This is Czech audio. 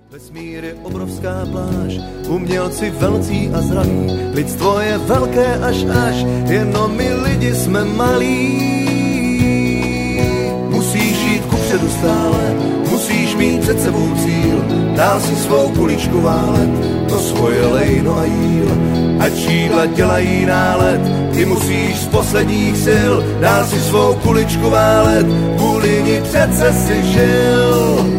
Vesmír je obrovská pláž, umělci velcí a zdraví, lidstvo je velké až, jenom my lidi jsme malí. Musíš jít kupředu stále, musíš mít před sebou cíl, dál si svou kuličku válet, to svoje lejno a jíl. Ať čídla dělají nálet, ty musíš z posledních sil, dál si svou kuličku válet, kvůli ní přece si žil.